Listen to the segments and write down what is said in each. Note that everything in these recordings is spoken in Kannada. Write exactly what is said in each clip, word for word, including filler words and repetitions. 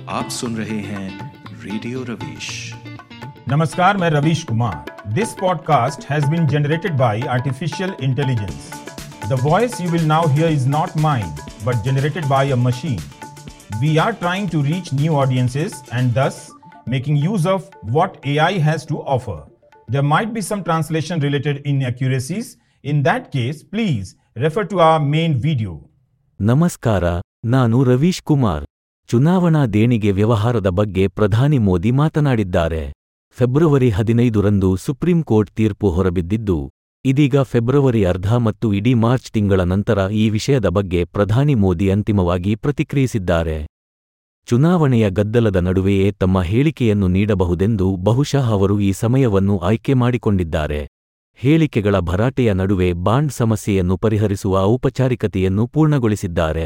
आप सुन रहे हैं रेडियो रवीश। नमस्कार, मैं Ravish Kumar. This podcast has been generated by artificial intelligence. The voice you will now hear is not mine but generated by a machine. We are trying to reach new audiences and thus making use of what A I has to offer. There might be some translation related inaccuracies. In that case, please refer to our main video. ನಮಸ್ಕಾರ, ನಾನು ರವೀಶ್ ಕುಮಾರ್. ಚುನಾವಣಾ ದೇಣಿಗೆ ವ್ಯವಹಾರದ ಬಗ್ಗೆ ಪ್ರಧಾನಿ ಮೋದಿ ಮಾತನಾಡಿದ್ದಾರೆ. ಫೆಬ್ರವರಿ ಹದಿನೈದರಂದು ಸುಪ್ರೀಂ ಕೋರ್ಟ್ ತೀರ್ಪು ಹೊರಬಿದ್ದಿದ್ದು, ಇದೀಗ ಫೆಬ್ರವರಿ ಅರ್ಧ ಮತ್ತು ಇಡೀ ಮಾರ್ಚ್ ತಿಂಗಳ ನಂತರ ಈ ವಿಷಯದ ಬಗ್ಗೆ ಪ್ರಧಾನಿ ಮೋದಿ ಅಂತಿಮವಾಗಿ ಪ್ರತಿಕ್ರಿಯಿಸಿದ್ದಾರೆ. ಚುನಾವಣೆಯ ಗದ್ದಲದ ನಡುವೆಯೇ ತಮ್ಮ ಹೇಳಿಕೆಯನ್ನು ನೀಡಬಹುದೆಂದು ಬಹುಶಃ ಅವರು ಈ ಸಮಯವನ್ನು ಆಯ್ಕೆ ಮಾಡಿಕೊಂಡಿದ್ದಾರೆ. ಹೇಳಿಕೆಗಳ ಭರಾಟೆಯ ನಡುವೆ ಬಾಂಡ್ ಸಮಸ್ಯೆಯನ್ನು ಪರಿಹರಿಸುವ ಔಪಚಾರಿಕತೆಯನ್ನು ಪೂರ್ಣಗೊಳಿಸಿದ್ದಾರೆ.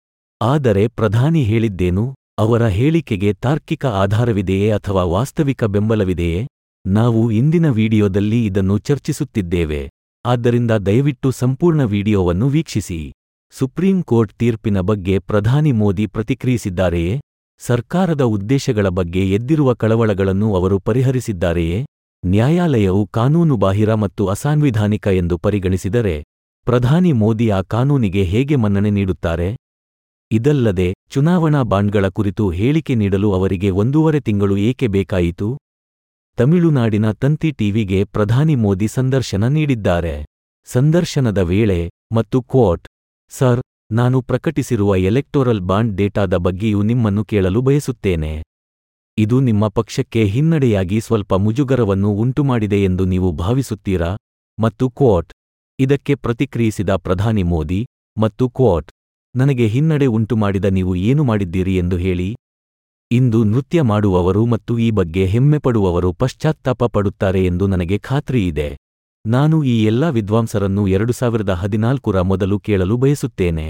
ಆದರೆ ಪ್ರಧಾನಿ ಹೇಳಿದ್ದೇನು? ಅವರ ಹೇಳಿಕೆಗೆ ತಾರ್ಕಿಕ ಆಧಾರವಿದೆಯೇ ಅಥವಾ ವಾಸ್ತವಿಕ ಬೆಂಬಲವಿದೆಯೇ? ನಾವು ಇಂದಿನ ವಿಡಿಯೋದಲ್ಲಿ ಇದನ್ನು ಚರ್ಚಿಸುತ್ತಿದ್ದೇವೆ. ಆದ್ದರಿಂದ ದಯವಿಟ್ಟು ಸಂಪೂರ್ಣ ವಿಡಿಯೋವನ್ನು ವೀಕ್ಷಿಸಿ. ಸುಪ್ರೀಂ ಕೋರ್ಟ್ ತೀರ್ಪಿನ ಬಗ್ಗೆ ಪ್ರಧಾನಿ ಮೋದಿ ಪ್ರತಿಕ್ರಿಯಿಸಿದ್ದಾರೆಯೇ? ಸರ್ಕಾರದ ಉದ್ದೇಶಗಳ ಬಗ್ಗೆ ಎದ್ದಿರುವ ಕಳವಳಗಳನ್ನು ಅವರು ಪರಿಹರಿಸಿದ್ದಾರೆಯೇ? ನ್ಯಾಯಾಲಯವು ಕಾನೂನುಬಾಹಿರ ಮತ್ತು ಅಸಾಂವಿಧಾನಿಕ ಎಂದು ಪರಿಗಣಿಸಿದರೆ, ಪ್ರಧಾನಿ ಮೋದಿ ಆ ಕಾನೂನಿಗೆ ಹೇಗೆ ಮನ್ನಣೆ ನೀಡುತ್ತಾರೆ? ಇದಲ್ಲದೆ, ಚುನಾವಣಾ ಬಾಂಡ್ಗಳ ಕುರಿತು ಹೇಳಿಕೆ ನೀಡಲು ಅವರಿಗೆ ಒಂದೂವರೆ ತಿಂಗಳು ಏಕೆ ಬೇಕಾಯಿತು? ತಮಿಳುನಾಡಿನ ತಂತಿ ಟಿವಿಗೆ ಪ್ರಧಾನಿ ಮೋದಿ ಸಂದರ್ಶನ ನೀಡಿದ್ದಾರೆ. ಸಂದರ್ಶನದ ವೇಳೆ, ಮತ್ತು ಕೋಟ್, ಸರ್, ನಾನು ಪ್ರಕಟಿಸಿರುವ ಎಲೆಕ್ಟೋರಲ್ ಬಾಂಡ್ ಡೇಟಾದ ಬಗ್ಗೆಯೂ ನಿಮ್ಮನ್ನು ಕೇಳಲು ಬಯಸುತ್ತೇನೆ. ಇದು ನಿಮ್ಮ ಪಕ್ಷಕ್ಕೆ ಹಿನ್ನಡೆಯಾಗಿ ಸ್ವಲ್ಪ ಮುಜುಗರವನ್ನು ಉಂಟುಮಾಡಿದೆ ಎಂದು ನೀವು ಭಾವಿಸುತ್ತೀರಾ? ಮತ್ತು ಕೋಟ್, ಇದಕ್ಕೆ ಪ್ರತಿಕ್ರಿಯಿಸಿದ ಪ್ರಧಾನಿ ಮೋದಿ, ಮತ್ತು ಕೋಟ್, ನನಗೆ ಹಿನ್ನಡೆ ಉಂಟುಮಾಡಿದ ನೀವು ಏನು ಮಾಡಿದ್ದೀರಿ ಎಂದು ಹೇಳಿ. ಇಂದು ನೃತ್ಯ ಮಾಡುವವರು ಮತ್ತು ಈ ಬಗ್ಗೆ ಹೆಮ್ಮೆಪಡುವವರು ಪಶ್ಚಾತ್ತಾಪ ಪಡುತ್ತಾರೆ ಎಂದು ನನಗೆ ಖಾತ್ರಿಯಿದೆ. ನಾನು ಈ ಎಲ್ಲಾ ವಿದ್ವಾಂಸರನ್ನು ಎರಡು ಸಾವಿರದ ಹದಿನಾಲ್ಕರ ಮೊದಲು ಕೇಳಲು ಬಯಸುತ್ತೇನೆ.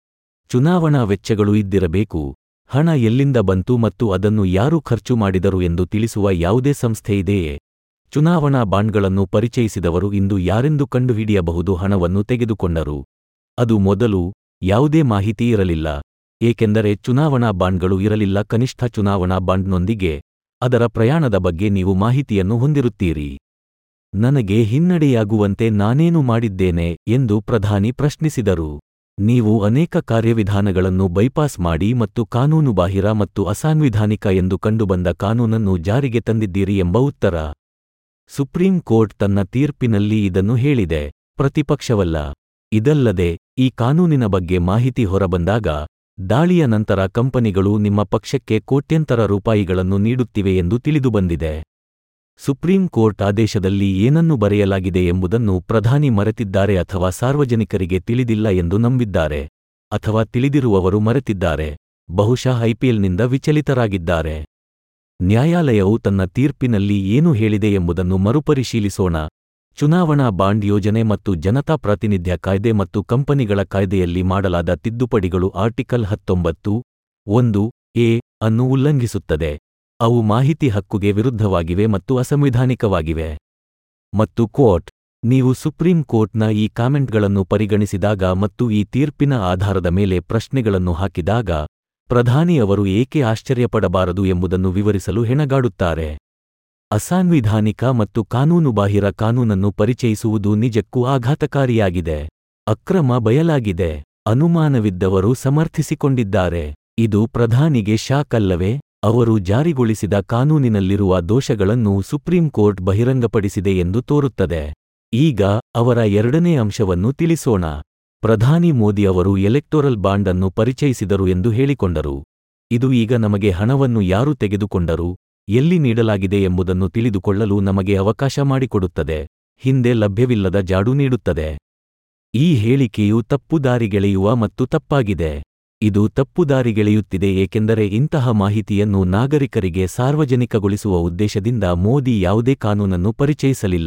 ಚುನಾವಣಾ ವೆಚ್ಚಗಳು ಇದ್ದಿರಬೇಕು. ಹಣ ಎಲ್ಲಿಂದ ಬಂತು ಮತ್ತು ಅದನ್ನು ಯಾರು ಖರ್ಚು ಮಾಡಿದರು ಎಂದು ತಿಳಿಸುವ ಯಾವುದೇ ಸಂಸ್ಥೆ ಇದೆಯೇ? ಚುನಾವಣಾ ಬಾಂಡ್ಗಳನ್ನು ಪರಿಚಯಿಸಿದವರು ಇಂದು ಯಾರೆಂದು ಕಂಡುಹಿಡಿಯಬಹುದು? ಹಣವನ್ನು ತೆಗೆದುಕೊಂಡರು. ಅದು ಮೊದಲು ಯಾವುದೇ ಮಾಹಿತಿ ಇರಲಿಲ್ಲ, ಏಕೆಂದರೆ ಚುನಾವಣಾ ಬಾಂಡ್ಗಳು ಇರಲಿಲ್ಲ. ಕನಿಷ್ಠ ಚುನಾವಣಾ ಬಾಂಡ್ನೊಂದಿಗೆ ಅದರ ಪ್ರಯಾಣದ ಬಗ್ಗೆ ನೀವು ಮಾಹಿತಿಯನ್ನು ಹೊಂದಿರುತ್ತೀರಿ. ನನಗೆ ಹಿನ್ನಡೆಯಾಗುವಂತೆ ನಾನೇನು ಮಾಡಿದ್ದೇನೆ ಎಂದು ಪ್ರಧಾನಿ ಪ್ರಶ್ನಿಸಿದರು. ನೀವು ಅನೇಕ ಕಾರ್ಯವಿಧಾನಗಳನ್ನು ಬೈಪಾಸ್ ಮಾಡಿ ಮತ್ತು ಕಾನೂನುಬಾಹಿರ ಮತ್ತು ಅಸಾಂವಿಧಾನಿಕ ಎಂದು ಕಂಡುಬಂದ ಕಾನೂನನ್ನು ಜಾರಿಗೆ ತಂದಿದ್ದೀರಿ ಎಂಬ ಉತ್ತರ. ಸುಪ್ರೀಂ ಕೋರ್ಟ್ ತನ್ನ ತೀರ್ಪಿನಲ್ಲಿ ಇದನ್ನು ಹೇಳಿದೆ, ಪ್ರತಿಪಕ್ಷವಲ್ಲ. ಇದಲ್ಲದೆ, ಈ ಕಾನೂನಿನ ಬಗ್ಗೆ ಮಾಹಿತಿ ಹೊರಬಂದಾಗ, ದಾಳಿಯ ನಂತರ ಕಂಪನಿಗಳು ನಿಮ್ಮ ಪಕ್ಷಕ್ಕೆ ಕೋಟ್ಯಂತರ ರೂಪಾಯಿಗಳನ್ನು ನೀಡುತ್ತಿವೆ ಎಂದು ತಿಳಿದುಬಂದಿದೆ. ಸುಪ್ರೀಂ ಕೋರ್ಟ್ ಆದೇಶದಲ್ಲಿ ಏನನ್ನು ಬರೆಯಲಾಗಿದೆ ಎಂಬುದನ್ನು ಪ್ರಧಾನಿ ಮರೆತಿದ್ದಾರೆ ಅಥವಾ ಸಾರ್ವಜನಿಕರಿಗೆ ತಿಳಿದಿಲ್ಲ ಎಂದು ನಂಬಿದ್ದಾರೆ. ಅಥವಾ ತಿಳಿದಿರುವವರು ಮರೆತಿದ್ದಾರೆ. ಬಹುಶಃ ಐಪಿಎಲ್ನಿಂದ ವಿಚಲಿತರಾಗಿದ್ದಾರೆ. ನ್ಯಾಯಾಲಯವು ತನ್ನ ತೀರ್ಪಿನಲ್ಲಿ ಏನು ಹೇಳಿದೆ ಎಂಬುದನ್ನು ಮರುಪರಿಶೀಲಿಸೋಣ. ಚುನಾವಣಾ ಬಾಂಡ್ ಯೋಜನೆ ಮತ್ತು ಜನತಾ ಪ್ರಾತಿನಿಧ್ಯ ಕಾಯ್ದೆ ಮತ್ತು ಕಂಪನಿಗಳ ಕಾಯ್ದೆಯಲ್ಲಿ ಮಾಡಲಾದ ತಿದ್ದುಪಡಿಗಳು ಆರ್ಟಿಕಲ್ ಹತ್ತೊಂಬತ್ತು ಒಂದು ಎ ಅನ್ನು ಉಲ್ಲಂಘಿಸುತ್ತದೆ. ಅವು ಮಾಹಿತಿ ಹಕ್ಕುಗೆ ವಿರುದ್ಧವಾಗಿವೆ ಮತ್ತು ಅಸಂವಿಧಾನಿಕವಾಗಿವೆ. ಮತ್ತು ಕೋರ್ಟ್, ನೀವು ಸುಪ್ರೀಂ ಕೋರ್ಟ್ನ ಈ ಕಾಮೆಂಟ್ಗಳನ್ನು ಪರಿಗಣಿಸಿದಾಗ ಮತ್ತು ಈ ತೀರ್ಪಿನ ಆಧಾರದ ಮೇಲೆ ಪ್ರಶ್ನೆಗಳನ್ನು ಹಾಕಿದಾಗ, ಪ್ರಧಾನಿ ಅವರು ಏಕೆ ಆಶ್ಚರ್ಯಪಡಬಾರದು ಎಂಬುದನ್ನು ವಿವರಿಸಲು ಹೆಣಗಾಡುತ್ತಾರೆ. ಅಸಾಂವಿಧಾನಿಕ ಮತ್ತು ಕಾನೂನುಬಾಹಿರ ಕಾನೂನನ್ನು ಪರಿಚಯಿಸುವುದು ನಿಜಕ್ಕೂ ಆಘಾತಕಾರಿಯಾಗಿದೆ. ಅಕ್ರಮ ಬಯಲಾಗಿದೆ. ಅನುಮಾನವಿದ್ದವರು ಸಮರ್ಥಿಸಿಕೊಂಡಿದ್ದಾರೆ. ಇದು ಪ್ರಧಾನಿಗೆ ಶಾಕ್ ಅಲ್ಲವೇ? ಅವರು ಜಾರಿಗೊಳಿಸಿದ ಕಾನೂನಿನಲ್ಲಿರುವ ದೋಷಗಳನ್ನು ಸುಪ್ರೀಂ ಕೋರ್ಟ್ ಬಹಿರಂಗಪಡಿಸಿದೆ ಎಂದು ತೋರುತ್ತದೆ. ಈಗ ಅವರ ಎರಡನೇ ಅಂಶವನ್ನು ತಿಳಿಸೋಣ. ಪ್ರಧಾನಿ ಮೋದಿ ಅವರು ಎಲೆಕ್ಟೋರಲ್ ಬಾಂಡ್ ಅನ್ನು ಪರಿಚಯಿಸಿದರು ಎಂದು ಹೇಳಿಕೊಂಡರು. ಇದು ಈಗ ನಮಗೆ ಹಣವನ್ನು ಯಾರು ತೆಗೆದುಕೊಂಡರು, ಎಲ್ಲಿ ನೀಡಲಾಗಿದೆ ಎಂಬುದನ್ನು ತಿಳಿದುಕೊಳ್ಳಲು ನಮಗೆ ಅವಕಾಶ ಮಾಡಿಕೊಡುತ್ತದೆ. ಹಿಂದೆ ಲಭ್ಯವಿಲ್ಲದ ಜಾಡು ನೀಡುತ್ತದೆ. ಈ ಹೇಳಿಕೆಯು ತಪ್ಪುದಾರಿಗೆಳೆಯುವ ಮತ್ತು ತಪ್ಪಾಗಿದೆ. ಇದು ತಪ್ಪುದಾರಿಗೆಳೆಯುತ್ತಿದೆ ಏಕೆಂದರೆ ಇಂತಹ ಮಾಹಿತಿಯನ್ನು ನಾಗರಿಕರಿಗೆ ಸಾರ್ವಜನಿಕಗೊಳಿಸುವ ಉದ್ದೇಶದಿಂದ ಮೋದಿ ಯಾವುದೇ ಕಾನೂನನ್ನು ಪರಿಚಯಿಸಲಿಲ್ಲ.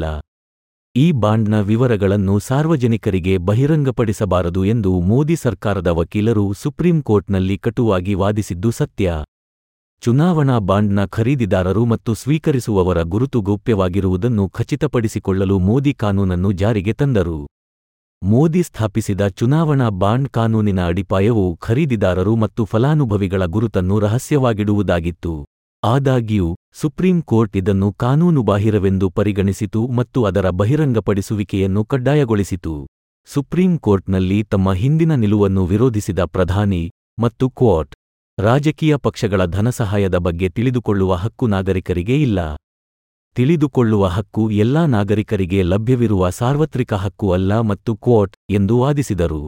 ಈ ಬಾಂಡ್ನ ವಿವರಗಳನ್ನು ಸಾರ್ವಜನಿಕರಿಗೆ ಬಹಿರಂಗಪಡಿಸಬಾರದು ಎಂದು ಮೋದಿ ಸರ್ಕಾರದ ವಕೀಲರು ಸುಪ್ರೀಂ ಕೋರ್ಟ್ನಲ್ಲಿ ಕಟುವಾಗಿ ವಾದಿಸಿದ್ದು ಸತ್ಯ. ಚುನಾವಣಾ ಬಾಂಡ್ನ ಖರೀದಿದಾರರು ಮತ್ತು ಸ್ವೀಕರಿಸುವವರ ಗುರುತು ಗೌಪ್ಯವಾಗಿರುವುದನ್ನು ಖಚಿತಪಡಿಸಿಕೊಳ್ಳಲು ಮೋದಿ ಕಾನೂನನ್ನು ಜಾರಿಗೆ ತಂದರು. ಮೋದಿ ಸ್ಥಾಪಿಸಿದ ಚುನಾವಣಾ ಬಾಂಡ್ ಕಾನೂನಿನ ಅಡಿಪಾಯವು ಖರೀದಿದಾರರು ಮತ್ತು ಫಲಾನುಭವಿಗಳ ಗುರುತನ್ನು ರಹಸ್ಯವಾಗಿಡುವುದಾಗಿತ್ತು. ಆದಾಗ್ಯೂ ಸುಪ್ರೀಂ ಕೋರ್ಟ್ ಇದನ್ನು ಕಾನೂನುಬಾಹಿರವೆಂದು ಪರಿಗಣಿಸಿತು ಮತ್ತು ಅದರ ಬಹಿರಂಗಪಡಿಸುವಿಕೆಯನ್ನು ಕಡ್ಡಾಯಗೊಳಿಸಿತು. ಸುಪ್ರೀಂ ಕೋರ್ಟ್ನಲ್ಲಿ ತಮ್ಮ ಹಿಂದಿನ ನಿಲುವನ್ನು ವಿರೋಧಿಸಿದ ಪ್ರಧಾನಿ ಮತ್ತು ಕ್ವಾಟ್ ರಾಜಕೀಯ ಪಕ್ಷಗಳ ಧನಸಹಾಯದ ಬಗ್ಗೆ ತಿಳಿದುಕೊಳ್ಳುವ ಹಕ್ಕು ನಾಗರಿಕರಿಗೆ ಇಲ್ಲ. ತಿಳಿದುಕೊಳ್ಳುವ ಹಕ್ಕು ಎಲ್ಲಾ ನಾಗರಿಕರಿಗೆ ಲಭ್ಯವಿರುವ ಸಾರ್ವತ್ರಿಕ ಹಕ್ಕು ಅಲ್ಲ ಮತ್ತು ಕ್ವಾಟ್ ಎಂದು ವಾದಿಸಿದರು.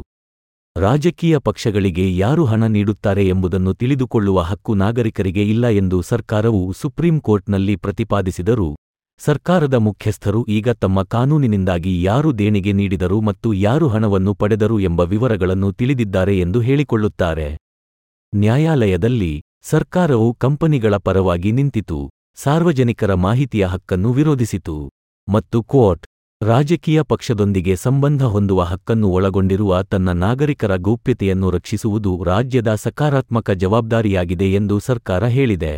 ರಾಜಕೀಯ ಪಕ್ಷಗಳಿಗೆ ಯಾರು ಹಣ ನೀಡುತ್ತಾರೆ ಎಂಬುದನ್ನು ತಿಳಿದುಕೊಳ್ಳುವ ಹಕ್ಕು ನಾಗರಿಕರಿಗೆ ಇಲ್ಲ ಎಂದು ಸರ್ಕಾರವು ಸುಪ್ರೀಂ ಕೋರ್ಟ್ನಲ್ಲಿ ಪ್ರತಿಪಾದಿಸಿದರು. ಸರ್ಕಾರದ ಮುಖ್ಯಸ್ಥರು ಈಗ ತಮ್ಮ ಕಾನೂನಿನಿಂದಾಗಿ ಯಾರು ದೇಣಿಗೆ ನೀಡಿದರು ಮತ್ತು ಯಾರು ಹಣವನ್ನು ಪಡೆದರು ಎಂಬ ವಿವರಗಳನ್ನು ತಿಳಿದಿದ್ದಾರೆ ಎಂದು ಹೇಳಿಕೊಳ್ಳುತ್ತಾರೆ. ನ್ಯಾಯಾಲಯದಲ್ಲಿ ಸರ್ಕಾರವು ಕಂಪನಿಗಳ ಪರವಾಗಿ ನಿಂತಿತು, ಸಾರ್ವಜನಿಕರ ಮಾಹಿತಿಯ ಹಕ್ಕನ್ನು ವಿರೋಧಿಸಿತು, ಮತ್ತು ಕ್ವಾಟ್ ರಾಜಕೀಯ ಪಕ್ಷದೊಂದಿಗೆ ಸಂಬಂಧ ಹೊಂದುವ ಹಕ್ಕನ್ನು ಒಳಗೊಂಡಿರುವ ತನ್ನ ನಾಗರಿಕರ ಗೌಪ್ಯತೆಯನ್ನು ರಕ್ಷಿಸುವುದು ರಾಜ್ಯದ ಸಕಾರಾತ್ಮಕ ಜವಾಬ್ದಾರಿಯಾಗಿದೆ ಎಂದು ಸರ್ಕಾರ ಹೇಳಿದೆ.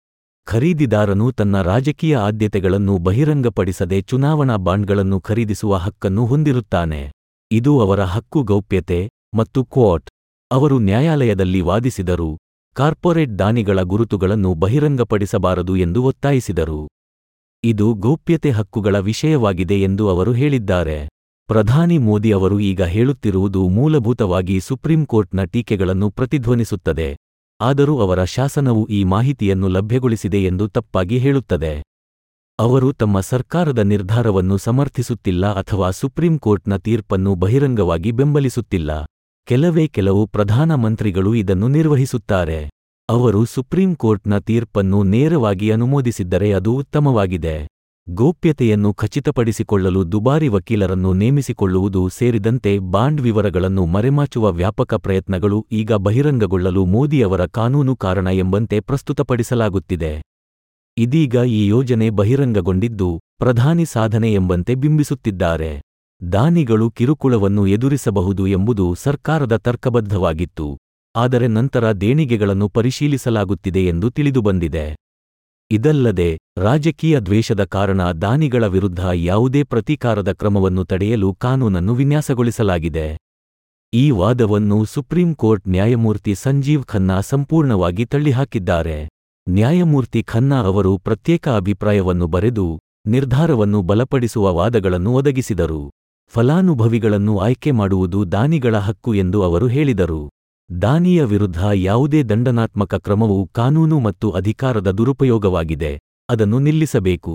ಖರೀದಿದಾರನು ತನ್ನ ರಾಜಕೀಯ ಆದ್ಯತೆಗಳನ್ನು ಬಹಿರಂಗಪಡಿಸದೆ ಚುನಾವಣಾ ಬಾಂಡ್ಗಳನ್ನು ಖರೀದಿಸುವ ಹಕ್ಕನ್ನು ಹೊಂದಿರುತ್ತಾನೆ. ಇದು ಅವರ ಹಕ್ಕು. ಗೌಪ್ಯತೆ ಮತ್ತು ಕ್ವಾಟ್ ಅವರು ನ್ಯಾಯಾಲಯದಲ್ಲಿ ವಾದಿಸಿದರು, ಕಾರ್ಪೊರೇಟ್ ದಾನಿಗಳ ಗುರುತುಗಳನ್ನು ಬಹಿರಂಗಪಡಿಸಬಾರದು ಎಂದು ಒತ್ತಾಯಿಸಿದರು. ಇದು ಗೌಪ್ಯತೆ ಹಕ್ಕುಗಳ ವಿಷಯವಾಗಿದೆ ಎಂದು ಅವರು ಹೇಳಿದ್ದಾರೆ. ಪ್ರಧಾನಿ ಮೋದಿ ಅವರು ಈಗ ಹೇಳುತ್ತಿರುವುದು ಮೂಲಭೂತವಾಗಿ ಸುಪ್ರೀಂ ಕೋರ್ಟ್ನ ಟೀಕೆಗಳನ್ನು ಪ್ರತಿಧ್ವನಿಸುತ್ತದೆ, ಆದರೂ ಅವರ ಶಾಸನವು ಈ ಮಾಹಿತಿಯನ್ನು ಲಭ್ಯಗೊಳಿಸಿದೆ ಎಂದು ತಪ್ಪಾಗಿ ಹೇಳುತ್ತದೆ. ಅವರು ತಮ್ಮ ಸರ್ಕಾರದ ನಿರ್ಧಾರವನ್ನು ಸಮರ್ಥಿಸುತ್ತಿಲ್ಲ ಅಥವಾ ಸುಪ್ರೀಂ ಕೋರ್ಟ್ನ ತೀರ್ಪನ್ನು ಬಹಿರಂಗವಾಗಿ ಬೆಂಬಲಿಸುತ್ತಿಲ್ಲ. ಕೆಲವೇ ಕೆಲವು ಪ್ರಧಾನ ಮಂತ್ರಿಗಳು ಇದನ್ನು ನಿರ್ವಹಿಸುತ್ತಾರೆ. ಅವರು ಸುಪ್ರೀಂ ಕೋರ್ಟ್ನ ತೀರ್ಪನ್ನು ನೇರವಾಗಿ ಅನುಮೋದಿಸಿದ್ದರೆ ಅದು ಉತ್ತಮವಾಗಿದೆ. ಗೌಪ್ಯತೆಯನ್ನು ಖಚಿತಪಡಿಸಿಕೊಳ್ಳಲು ದುಬಾರಿ ವಕೀಲರನ್ನು ನೇಮಿಸಿಕೊಳ್ಳುವುದು ಸೇರಿದಂತೆ ಬಾಂಡ್ ವಿವರಗಳನ್ನು ಮರೆಮಾಚುವ ವ್ಯಾಪಕ ಪ್ರಯತ್ನಗಳು ಈಗ ಬಹಿರಂಗಗೊಳ್ಳಲು ಮೋದಿಯವರ ಕಾನೂನು ಕಾರಣ ಎಂಬಂತೆ ಪ್ರಸ್ತುತಪಡಿಸಲಾಗುತ್ತಿದೆ. ಇದೀಗ ಈ ಯೋಜನೆ ಬಹಿರಂಗಗೊಂಡಿದ್ದು ಪ್ರಧಾನಿ ಸಾಧನೆ ಎಂಬಂತೆ ಬಿಂಬಿಸುತ್ತಿದ್ದಾರೆ. ದಾನಿಗಳು ಕಿರುಕುಳವನ್ನು ಎದುರಿಸಬಹುದು ಎಂಬುದು ಸರ್ಕಾರದ ತರ್ಕಬದ್ಧವಾಗಿತ್ತು, ಆದರೆ ನಂತರ ದೇಣಿಗೆಗಳನ್ನು ಪರಿಶೀಲಿಸಲಾಗುತ್ತಿದೆ ಎಂದು ತಿಳಿದುಬಂದಿದೆ. ಇದಲ್ಲದೆ ರಾಜಕೀಯ ದ್ವೇಷದ ಕಾರಣ ದಾನಿಗಳ ವಿರುದ್ಧ ಯಾವುದೇ ಪ್ರತೀಕಾರದ ಕ್ರಮವನ್ನು ತಡೆಯಲು ಕಾನೂನನ್ನು ವಿನ್ಯಾಸಗೊಳಿಸಲಾಗಿದೆ. ಈ ವಾದವನ್ನು ಸುಪ್ರೀಂ ಕೋರ್ಟ್ ನ್ಯಾಯಮೂರ್ತಿ ಸಂಜೀವ್ ಖನ್ನಾ ಸಂಪೂರ್ಣವಾಗಿ ತಳ್ಳಿಹಾಕಿದ್ದಾರೆ. ನ್ಯಾಯಮೂರ್ತಿ ಖನ್ನಾ ಅವರು ಪ್ರತ್ಯೇಕ ಅಭಿಪ್ರಾಯವನ್ನು ಬರೆದು ನಿರ್ಧಾರವನ್ನು ಬಲಪಡಿಸುವ ವಾದಗಳನ್ನು ಒದಗಿಸಿದರು. ಫಲಾನುಭವಿಗಳನ್ನು ಆಯ್ಕೆ ಮಾಡುವುದು ದಾನಿಗಳ ಹಕ್ಕು ಎಂದು ಅವರು ಹೇಳಿದರು. ದಾನಿಯ ವಿರುದ್ಧ ಯಾವುದೇ ದಂಡನಾತ್ಮಕ ಕ್ರಮವು ಕಾನೂನು ಮತ್ತು ಅಧಿಕಾರದ ದುರುಪಯೋಗವಾಗಿದೆ, ಅದನ್ನು ನಿಲ್ಲಿಸಬೇಕು.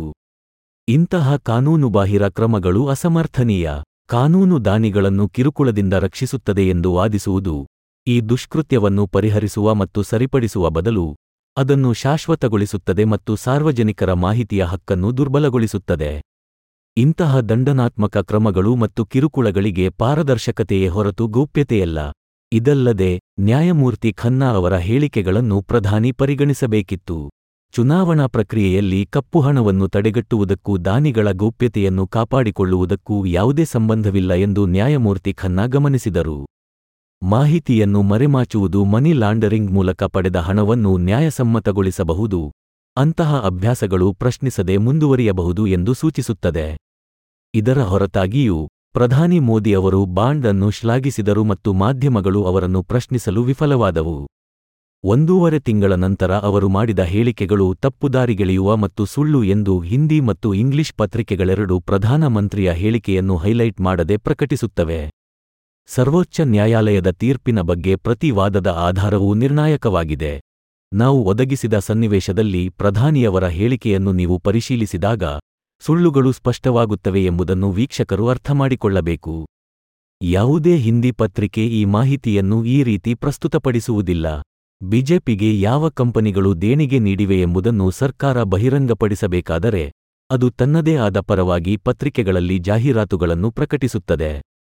ಇಂತಹ ಕಾನೂನುಬಾಹಿರ ಕ್ರಮಗಳು ಅಸಮರ್ಥನೀಯ. ಕಾನೂನು ದಾನಿಗಳನ್ನು ಕಿರುಕುಳದಿಂದ ರಕ್ಷಿಸುತ್ತದೆ ಎಂದು ವಾದಿಸುವುದು ಈ ದುಷ್ಕೃತ್ಯವನ್ನು ಪರಿಹರಿಸುವ ಮತ್ತು ಸರಿಪಡಿಸುವ ಬದಲು ಅದನ್ನು ಶಾಶ್ವತಗೊಳಿಸುತ್ತದೆ ಮತ್ತು ಸಾರ್ವಜನಿಕರ ಮಾಹಿತಿಯ ಹಕ್ಕನ್ನು ದುರ್ಬಲಗೊಳಿಸುತ್ತದೆ. ಇಂತಹ ದಂಡನಾತ್ಮಕ ಕ್ರಮಗಳು ಮತ್ತು ಕಿರುಕುಳಗಳಿಗೆ ಪಾರದರ್ಶಕತೆಯೇ ಹೊರತು ಗೌಪ್ಯತೆಯಲ್ಲ. ಇದಲ್ಲದೆ ನ್ಯಾಯಮೂರ್ತಿ ಖನ್ನಾ ಅವರ ಹೇಳಿಕೆಗಳನ್ನು ಪ್ರಧಾನಿ ಪರಿಗಣಿಸಬೇಕಿತ್ತು. ಚುನಾವಣಾ ಪ್ರಕ್ರಿಯೆಯಲ್ಲಿ ಕಪ್ಪು ಹಣವನ್ನು ತಡೆಗಟ್ಟುವುದಕ್ಕೂ ದಾನಿಗಳ ಗೌಪ್ಯತೆಯನ್ನು ಕಾಪಾಡಿಕೊಳ್ಳುವುದಕ್ಕೂ ಯಾವುದೇ ಸಂಬಂಧವಿಲ್ಲ ಎಂದು ನ್ಯಾಯಮೂರ್ತಿ ಖನ್ನಾ ಗಮನಿಸಿದರು. ಮಾಹಿತಿಯನ್ನು ಮರೆಮಾಚುವುದು ಮನಿ ಲಾಂಡರಿಂಗ್ ಮೂಲಕ ಪಡೆದ ಹಣವನ್ನು ನ್ಯಾಯಸಮ್ಮತಗೊಳಿಸಬಹುದು, ಅಂತಹ ಅಭ್ಯಾಸಗಳು ಪ್ರಶ್ನಿಸದೆ ಮುಂದುವರಿಯಬಹುದು ಎಂದು ಸೂಚಿಸುತ್ತದೆ. ಇದರ ಹೊರತಾಗಿಯೂ ಪ್ರಧಾನಿ ಮೋದಿ ಅವರು ಬಾಂಡ್ ಅನ್ನು ಶ್ಲಾಘಿಸಿದರು ಮತ್ತು ಮಾಧ್ಯಮಗಳು ಅವರನ್ನು ಪ್ರಶ್ನಿಸಲು ವಿಫಲವಾದವು. ಒಂದೂವರೆ ತಿಂಗಳ ನಂತರ ಅವರು ಮಾಡಿದ ಹೇಳಿಕೆಗಳು ತಪ್ಪುದಾರಿಗೆಳೆಯುವ ಮತ್ತು ಸುಳ್ಳು ಎಂದು ಹಿಂದಿ ಮತ್ತು ಇಂಗ್ಲಿಷ್ ಪತ್ರಿಕೆಗಳೆರಡೂ ಪ್ರಧಾನ ಮಂತ್ರಿಯ ಹೇಳಿಕೆಯನ್ನು ಹೈಲೈಟ್ ಮಾಡದೆ ಪ್ರಕಟಿಸುತ್ತವೆ. ಸರ್ವೋಚ್ಚ ನ್ಯಾಯಾಲಯದ ತೀರ್ಪಿನ ಬಗ್ಗೆ ಪ್ರತಿ ವಾದದ ಆಧಾರವೂ ನಿರ್ಣಾಯಕವಾಗಿದೆ. ನಾವು ಒದಗಿಸಿದ ಸನ್ನಿವೇಶದಲ್ಲಿ ಪ್ರಧಾನಿಯವರ ಹೇಳಿಕೆಯನ್ನು ನೀವು ಪರಿಶೀಲಿಸಿದಾಗ ಸುಳ್ಳುಗಳು ಸ್ಪಷ್ಟವಾಗುತ್ತವೆ ಎಂಬುದನ್ನು ವೀಕ್ಷಕರು ಅರ್ಥಮಾಡಿಕೊಳ್ಳಬೇಕು. ಯಾವುದೇ ಹಿಂದಿ ಪತ್ರಿಕೆ ಈ ಮಾಹಿತಿಯನ್ನು ಈ ರೀತಿ ಪ್ರಸ್ತುತಪಡಿಸುವುದಿಲ್ಲ. ಬಿಜೆಪಿಗೆ ಯಾವ ಕಂಪನಿಗಳು ದೇಣಿಗೆ ನೀಡಿವೆ ಎಂಬುದನ್ನು ಸರ್ಕಾರ ಬಹಿರಂಗಪಡಿಸಬೇಕಾದರೆ ಅದು ತನ್ನದೇ ಆದ ಪರವಾಗಿ ಪತ್ರಿಕೆಗಳಲ್ಲಿ ಜಾಹೀರಾತುಗಳನ್ನು ಪ್ರಕಟಿಸುತ್ತದೆ.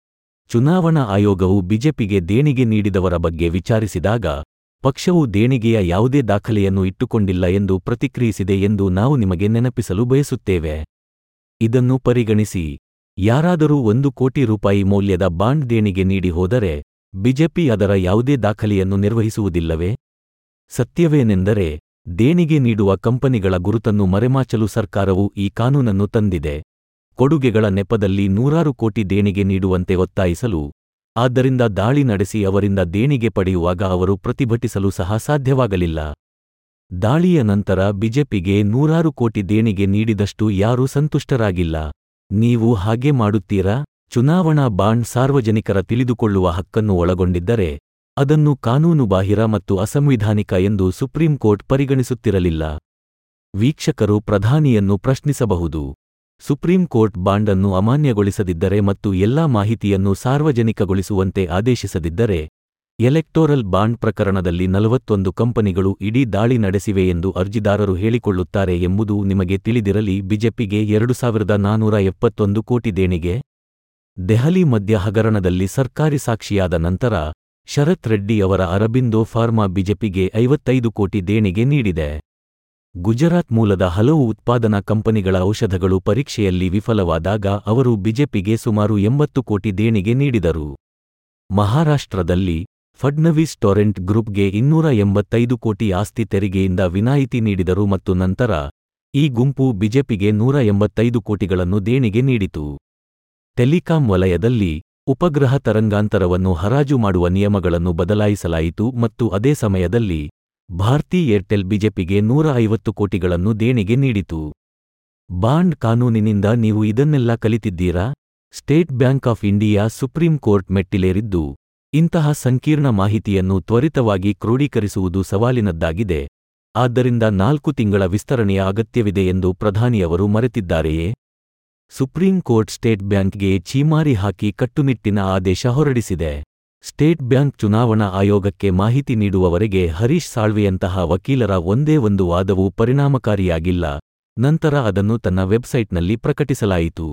ಚುನಾವಣಾ ಆಯೋಗವು ಬಿಜೆಪಿಗೆ ದೇಣಿಗೆ ನೀಡಿದವರ ಬಗ್ಗೆ ವಿಚಾರಿಸಿದಾಗ ಪಕ್ಷವು ದೇಣಿಗೆಯ ಯಾವುದೇ ದಾಖಲೆಯನ್ನು ಇಟ್ಟುಕೊಂಡಿಲ್ಲ ಎಂದು ಪ್ರತಿಕ್ರಿಯಿಸಿದೆ ಎಂದು ನಾವು ನಿಮಗೆ ನೆನಪಿಸಲು ಬಯಸುತ್ತೇವೆ. ಇದನ್ನು ಪರಿಗಣಿಸಿ, ಯಾರಾದರೂ ಒಂದು ಕೋಟಿ ರೂಪಾಯಿ ಮೌಲ್ಯದ ಬಾಂಡ್ ದೇಣಿಗೆ ನೀಡಿ ಹೋದರೆ ಬಿಜೆಪಿ ಅದರ ಯಾವುದೇ ದಾಖಲೆಯನ್ನು ನಿರ್ವಹಿಸುವುದಿಲ್ಲವೇ? ಸತ್ಯವೇನೆಂದರೆ, ದೇಣಿಗೆ ನೀಡುವ ಕಂಪನಿಗಳ ಗುರುತನ್ನು ಮರೆಮಾಚಲು ಸರ್ಕಾರವು ಈ ಕಾನೂನನ್ನು ತಂದಿದೆ. ಕೊಡುಗೆಗಳ ನೆಪದಲ್ಲಿ ನೂರಾರು ಕೋಟಿ ದೇಣಿಗೆ ನೀಡುವಂತೆ ಒತ್ತಾಯಿಸಲು, ಆದ್ದರಿಂದ ದಾಳಿ ನಡೆಸಿ ಅವರಿಂದ ದೇಣಿಗೆ ಪಡೆಯುವಾಗ ಅವರು ಪ್ರತಿಭಟಿಸಲು ಸಹ ಸಾಧ್ಯವಾಗಲಿಲ್ಲ. ದಾಳಿಯ ನಂತರ ಬಿಜೆಪಿಗೆ ನೂರಾರು ಕೋಟಿ ದೇಣಿಗೆ ನೀಡಿದಷ್ಟು ಯಾರೂ ಸಂತುಷ್ಟರಾಗಿಲ್ಲ. ನೀವು ಹಾಗೆ ಮಾಡುತ್ತೀರಾ? ಚುನಾವಣಾ ಬಾಂಡ್ ಸಾರ್ವಜನಿಕರ ತಿಳಿದುಕೊಳ್ಳುವ ಹಕ್ಕನ್ನು ಒಳಗೊಂಡಿದ್ದರೆ, ಅದನ್ನು ಕಾನೂನುಬಾಹಿರ ಮತ್ತು ಅಸಂವಿಧಾನಿಕ ಎಂದು ಸುಪ್ರೀಂ ಕೋರ್ಟ್ ಪರಿಗಣಿಸುತ್ತಿರಲಿಲ್ಲ. ವೀಕ್ಷಕರು ಪ್ರಧಾನಿಯನ್ನು ಪ್ರಶ್ನಿಸಬಹುದು. ಸುಪ್ರೀಂ ಕೋರ್ಟ್ ಬಾಂಡ್ ಅನ್ನು ಅಮಾನ್ಯಗೊಳಿಸದಿದ್ದರೆ ಮತ್ತು ಎಲ್ಲಾ ಮಾಹಿತಿಯನ್ನು ಸಾರ್ವಜನಿಕಗೊಳಿಸುವಂತೆ ಆದೇಶಿಸದಿದ್ದರೆ, ಎಲೆಕ್ಟೋರಲ್ ಬಾಂಡ್ ಪ್ರಕರಣದಲ್ಲಿ ನಲವತ್ತೊಂದು ಕಂಪನಿಗಳು ಇಡೀ ದಾಳಿ ನಡೆಸಿವೆ ಎಂದು ಅರ್ಜಿದಾರರು ಹೇಳಿಕೊಳ್ಳುತ್ತಾರೆ ಎಂಬುದು ನಿಮಗೆ ತಿಳಿದಿರಲಿ. ಬಿಜೆಪಿಗೆ ಎರಡು ಸಾವಿರದ ನಾನೂರ ಎಪ್ಪತ್ತೊಂದು ಕೋಟಿ ದೇಣಿಗೆ. ದೆಹಲಿ ಮದ್ಯ ಹಗರಣದಲ್ಲಿ ಸರ್ಕಾರಿ ಸಾಕ್ಷಿಯಾದ ನಂತರ ಶರತ್ ರೆಡ್ಡಿ ಅವರ ಅರಬಿಂದೋ ಫಾರ್ಮಾ ಬಿಜೆಪಿಗೆ ಐವತ್ತೈದು ಕೋಟಿ ದೇಣಿಗೆ ನೀಡಿದೆ. ಗುಜರಾತ್ ಮೂಲದ ಹಲವು ಉತ್ಪಾದನಾ ಕಂಪನಿಗಳ ಔಷಧಗಳು ಪರೀಕ್ಷೆಯಲ್ಲಿ ವಿಫಲವಾದಾಗ ಅವರು ಬಿಜೆಪಿಗೆ ಸುಮಾರು ಎಂಬತ್ತು ಕೋಟಿ ದೇಣಿಗೆ ನೀಡಿದರು. ಮಹಾರಾಷ್ಟ್ರದಲ್ಲಿ ಫಡ್ನವೀಸ್ ಟೊರೆಂಟ್ ಗ್ರೂಪ್ಗೆ ಇನ್ನೂರ ಎಂಬತ್ತೈದು ಕೋಟಿ ಆಸ್ತಿ ತೆರಿಗೆಯಿಂದ ವಿನಾಯಿತಿ ನೀಡಿದರು ಮತ್ತು ನಂತರ ಈ ಗುಂಪು ಬಿಜೆಪಿಗೆ ನೂರ ಎಂಬತ್ತೈದು ಕೋಟಿಗಳನ್ನು ದೇಣಿಗೆ ನೀಡಿತು. ಟೆಲಿಕಾಂ ವಲಯದಲ್ಲಿ ಉಪಗ್ರಹ ತರಂಗಾಂತರವನ್ನು ಹರಾಜು ಮಾಡುವ ನಿಯಮಗಳನ್ನು ಬದಲಾಯಿಸಲಾಯಿತು ಮತ್ತು ಅದೇ ಸಮಯದಲ್ಲಿ ಭಾರತಿ ಏರ್ಟೆಲ್ ಬಿಜೆಪಿಗೆ ನೂರ ಐವತ್ತು ಕೋಟಿಗಳನ್ನು ದೇಣಿಗೆ ನೀಡಿತು. ಬಾಂಡ್ ಕಾನೂನಿನಿಂದ ನೀವು ಇದನ್ನೆಲ್ಲ ಕಲಿತಿದ್ದೀರಾ? State Bank of India supreme court ಮೆಟ್ಟಿಲೇರಿದ್ದು, ಇಂತಹ ಸಂಕೀರ್ಣ ಮಾಹಿತಿಯನ್ನು ತ್ವರಿತವಾಗಿ ಕ್ರೋಢೀಕರಿಸುವುದು ಸವಾಲಿನದ್ದಾಗಿದೆ, ಆದ್ದರಿಂದ ನಾಲ್ಕು ತಿಂಗಳ ವಿಸ್ತರಣೆಯ ಅಗತ್ಯವಿದೆ ಎಂದು ಪ್ರಧಾನಿಯವರು ಮರೆತಿದ್ದಾರೆಯೇ? ಸುಪ್ರೀಂ ಕೋರ್ಟ್ ಸ್ಟೇಟ್ ಬ್ಯಾಂಕ್ಗೆ ಛೀಮಾರಿ ಹಾಕಿ ಕಟ್ಟುನಿಟ್ಟಿನ ಆದೇಶ ಹೊರಡಿಸಿದೆ. ಸ್ಟೇಟ್ ಬ್ಯಾಂಕ್ ಚುನಾವಣಾ ಆಯೋಗಕ್ಕೆ ಮಾಹಿತಿ ನೀಡುವವರೆಗೆ ಹರೀಶ್ ಸಾಳ್ವೆಯಂತಹ ವಕೀಲರ ಒಂದೇ ಒಂದು ವಾದವೂ ಪರಿಣಾಮಕಾರಿಯಾಗಿಲ್ಲ. ನಂತರ ಅದನ್ನು ತನ್ನ ವೆಬ್ಸೈಟ್ನಲ್ಲಿ ಪ್ರಕಟಿಸಲಾಯಿತು.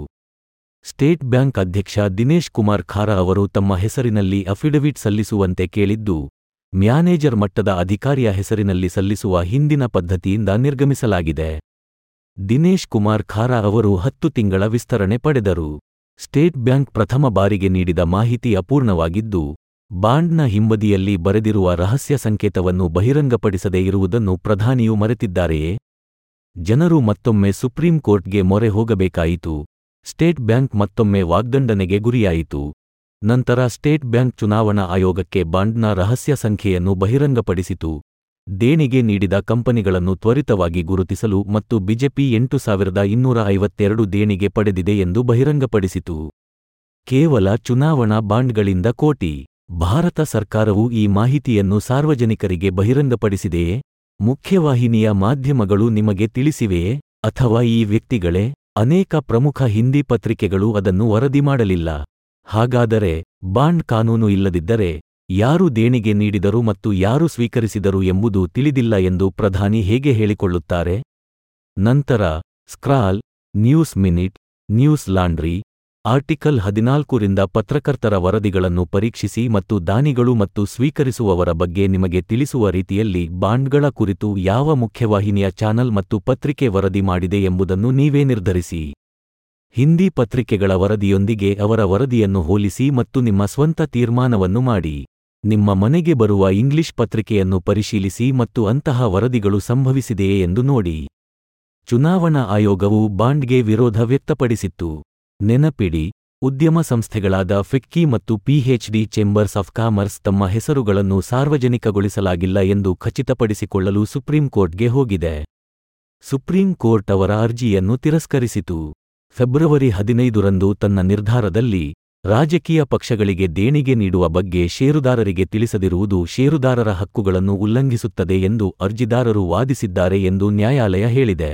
ಸ್ಟೇಟ್ ಬ್ಯಾಂಕ್ ಅಧ್ಯಕ್ಷ ದಿನೇಶ್ ಕುಮಾರ್ ಖಾರಾ ಅವರು ತಮ್ಮ ಹೆಸರಿನಲ್ಲಿ ಅಫಿಡವಿಟ್ ಸಲ್ಲಿಸುವಂತೆ ಕೇಳಿದ್ದು, ಮ್ಯಾನೇಜರ್ ಮಟ್ಟದ ಅಧಿಕಾರಿಯ ಹೆಸರಿನಲ್ಲಿ ಸಲ್ಲಿಸುವ ಹಿಂದಿನ ಪದ್ಧತಿಯಿಂದ ನಿರ್ಗಮಿಸಲಾಗಿದೆ. ದಿನೇಶ್ ಕುಮಾರ್ ಖಾರಾ ಅವರು ಹತ್ತು ತಿಂಗಳ ವಿಸ್ತರಣೆ ಪಡೆದರು. ಸ್ಟೇಟ್ ಬ್ಯಾಂಕ್ ಪ್ರಥಮ ಬಾರಿಗೆ ನೀಡಿದ ಮಾಹಿತಿ ಅಪೂರ್ಣವಾಗಿದ್ದು, ಬಾಂಡ್ನ ಹಿಂಬದಿಯಲ್ಲಿ ಬರೆದಿರುವ ರಹಸ್ಯ ಸಂಕೇತವನ್ನು ಬಹಿರಂಗಪಡಿಸದೇ ಇರುವುದನ್ನು ಪ್ರಧಾನಿಯು ಮರೆತಿದ್ದಾರೆಯೇ? ಜನರು ಮತ್ತೊಮ್ಮೆ ಸುಪ್ರೀಂ ಕೋರ್ಟ್ಗೆ ಮೊರೆ ಹೋಗಬೇಕಾಯಿತು. ಸ್ಟೇಟ್ ಬ್ಯಾಂಕ್ ಮತ್ತೊಮ್ಮೆ ವಾಗ್ದಂಡನೆಗೆ ಗುರಿಯಾಯಿತು. ನಂತರ ಸ್ಟೇಟ್ ಬ್ಯಾಂಕ್ ಚುನಾವಣಾ ಆಯೋಗಕ್ಕೆ ಬಾಂಡ್ನ ರಹಸ್ಯ ಸಂಖ್ಯೆಯನ್ನು ಬಹಿರಂಗಪಡಿಸಿತು. ದೇಣಿಗೆ ನೀಡಿದ ಕಂಪನಿಗಳನ್ನು ತ್ವರಿತವಾಗಿ ಗುರುತಿಸಲು ಮತ್ತು ಬಿಜೆಪಿ ಎಂಟು ಸಾವಿರದ ಇನ್ನೂರ ಐವತ್ತೆರಡು ದೇಣಿಗೆ ಪಡೆದಿದೆ ಎಂದು ಬಹಿರಂಗಪಡಿಸಿತು. ಕೇವಲ ಚುನಾವಣಾ ಬಾಂಡ್ಗಳಿಂದ ಕೋಟಿ. ಭಾರತ ಸರ್ಕಾರವು ಈ ಮಾಹಿತಿಯನ್ನು ಸಾರ್ವಜನಿಕರಿಗೆ ಬಹಿರಂಗಪಡಿಸಿದೆಯೇ? ಮುಖ್ಯವಾಹಿನಿಯ ಮಾಧ್ಯಮಗಳು ನಿಮಗೆ ತಿಳಿಸಿವೆಯೇ? ಅಥವಾ ಈ ವ್ಯಕ್ತಿಗಳೇ? ಅನೇಕ ಪ್ರಮುಖ ಹಿಂದಿ ಪತ್ರಿಕೆಗಳು ಅದನ್ನು ವರದಿ ಮಾಡಲಿಲ್ಲ. ಹಾಗಾದರೆ ಬಾಂಡ್ ಕಾನೂನು ಇಲ್ಲದಿದ್ದರೆ ಯಾರು ದೇಣಿಗೆ ನೀಡಿದರು ಮತ್ತು ಯಾರು ಸ್ವೀಕರಿಸಿದರು ಎಂಬುದು ತಿಳಿದಿಲ್ಲ ಎಂದು ಪ್ರಧಾನಿ ಹೇಗೆ ಹೇಳಿಕೊಳ್ಳುತ್ತಾರೆ? ನಂತರ Scroll, News Minute, News Laundry, article ಹದಿನಾಲ್ಕು ರಿಂದ ಪತ್ರಕರ್ತರ ವರದಿಗಳನ್ನು ಪರೀಕ್ಷಿಸಿ ಮತ್ತು ದಾನಿಗಳು ಮತ್ತು ಸ್ವೀಕರಿಸುವವರ ಬಗ್ಗೆ ನಿಮಗೆ ತಿಳಿಸುವ ರೀತಿಯಲ್ಲಿ ಬಾಂಡ್ಗಳ ಕುರಿತು ಯಾವ ಮುಖ್ಯವಾಹಿನಿಯ ಚಾನಲ್ ಮತ್ತು ಪತ್ರಿಕೆ ವರದಿ ಮಾಡಿದೆ ಎಂಬುದನ್ನು ನೀವೇ ನಿರ್ಧರಿಸಿ. ಹಿಂದಿ ಪತ್ರಿಕೆಗಳ ವರದಿಯೊಂದಿಗೆ ಅವರ ವರದಿಯನ್ನು ಹೋಲಿಸಿ ಮತ್ತು ನಿಮ್ಮ ಸ್ವಂತ ತೀರ್ಮಾನವನ್ನು ಮಾಡಿ. ನಿಮ್ಮ ಮನೆಗೆ ಬರುವ ಇಂಗ್ಲಿಷ್ ಪತ್ರಿಕೆಯನ್ನು ಪರಿಶೀಲಿಸಿ ಮತ್ತು ಅಂತಹ ವರದಿಗಳು ಸಂಭವಿಸಿದೆಯೇ ಎಂದು ನೋಡಿ. ಚುನಾವಣಾ ಆಯೋಗವು ಬಾಂಡ್ಗೆ ವಿರೋಧ ವ್ಯಕ್ತಪಡಿಸಿತ್ತು. ನೆನಪಿಡಿ, ಉದ್ಯಮ ಸಂಸ್ಥೆಗಳಾದ ಫಿಕ್ಕಿ ಮತ್ತು ಪಿಎಚ್ಡಿ ಚೇಂಬರ್ಸ್ ಆಫ್ ಕಾಮರ್ಸ್ ತಮ್ಮ ಹೆಸರುಗಳನ್ನು ಸಾರ್ವಜನಿಕಗೊಳಿಸಲಾಗಿಲ್ಲ ಎಂದು ಖಚಿತಪಡಿಸಿಕೊಳ್ಳಲು ಸುಪ್ರೀಂ ಕೋರ್ಟ್ಗೆ ಹೋಗಿದೆ. ಸುಪ್ರೀಂ ಕೋರ್ಟ್ ಅವರ ಅರ್ಜಿಯನ್ನು ತಿರಸ್ಕರಿಸಿತು. ಫೆಬ್ರವರಿ ಹದಿನೈದರಂದು ತನ್ನ ನಿರ್ಧಾರದಲ್ಲಿ, ರಾಜಕೀಯ ಪಕ್ಷಗಳಿಗೆ ದೇಣಿಗೆ ನೀಡುವ ಬಗ್ಗೆ ಷೇರುದಾರರಿಗೆ ತಿಳಿಸದಿರುವುದು ಷೇರುದಾರರ ಹಕ್ಕುಗಳನ್ನು ಉಲ್ಲಂಘಿಸುತ್ತದೆ ಎಂದು ಅರ್ಜಿದಾರರು ವಾದಿಸಿದ್ದಾರೆ ಎಂದು ನ್ಯಾಯಾಲಯ ಹೇಳಿದೆ.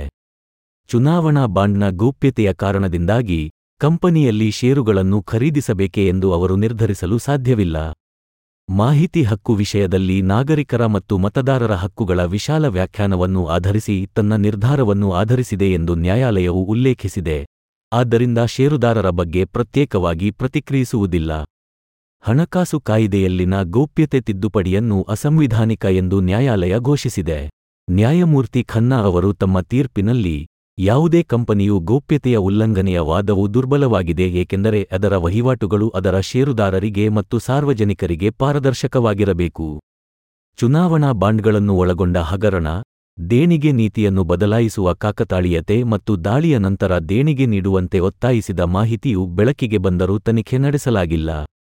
ಚುನಾವಣಾ ಬಾಂಡ್ನ ಗೌಪ್ಯತೆಯ ಕಾರಣದಿಂದಾಗಿ ಕಂಪನಿಯಲ್ಲಿ ಷೇರುಗಳನ್ನು ಖರೀದಿಸಬೇಕೆ ಎಂದು ಅವರು ನಿರ್ಧರಿಸಲು ಸಾಧ್ಯವಿಲ್ಲ. ಮಾಹಿತಿ ಹಕ್ಕು ವಿಷಯದಲ್ಲಿ ನಾಗರಿಕರ ಮತ್ತು ಮತದಾರರ ಹಕ್ಕುಗಳ ವಿಶಾಲ ವ್ಯಾಖ್ಯಾನವನ್ನು ಆಧರಿಸಿ ತನ್ನ ನಿರ್ಧಾರವನ್ನು ಆಧರಿಸಿದೆ ಎಂದು ನ್ಯಾಯಾಲಯವು ಉಲ್ಲೇಖಿಸಿದೆ. ಆದ್ದರಿಂದ ಷೇರುದಾರರ ಬಗ್ಗೆ ಪ್ರತ್ಯೇಕವಾಗಿ ಪ್ರತಿಕ್ರಿಯಿಸುವುದಿಲ್ಲ. ಹಣಕಾಸು ಕಾಯಿದೆಯಲ್ಲಿನ ಗೌಪ್ಯತೆ ತಿದ್ದುಪಡಿಯನ್ನು ಅಸಂವಿಧಾನಿಕ ಎಂದು ನ್ಯಾಯಾಲಯ ಘೋಷಿಸಿದೆ. ನ್ಯಾಯಮೂರ್ತಿ ಖನ್ನಾ ಅವರು ತಮ್ಮ ತೀರ್ಪಿನಲ್ಲಿ, ಯಾವುದೇ ಕಂಪನಿಯು ಗೌಪ್ಯತೆಯ ಉಲ್ಲಂಘನೆಯ ವಾದವು ದುರ್ಬಲವಾಗಿದೆ ಏಕೆಂದರೆ ಅದರ ವಹಿವಾಟುಗಳು ಅದರ ಷೇರುದಾರರಿಗೆ ಮತ್ತು ಸಾರ್ವಜನಿಕರಿಗೆ ಪಾರದರ್ಶಕವಾಗಿರಬೇಕು. ಚುನಾವಣಾ ಬಾಂಡ್ಗಳನ್ನು ಒಳಗೊಂಡ ಹಗರಣ, ದೇಣಿಗೆ ನೀತಿಯನ್ನು ಬದಲಾಯಿಸುವ ಕಾಕತಾಳೀಯತೆ ಮತ್ತು ದಾಳಿಯ ನಂತರ ದೇಣಿಗೆ ನೀಡುವಂತೆ ಒತ್ತಾಯಿಸಿದ ಮಾಹಿತಿಯು ಬೆಳಕಿಗೆ ಬಂದರೂ ತನಿಖೆ ನಡೆಸಲಾಗಿಲ್ಲ.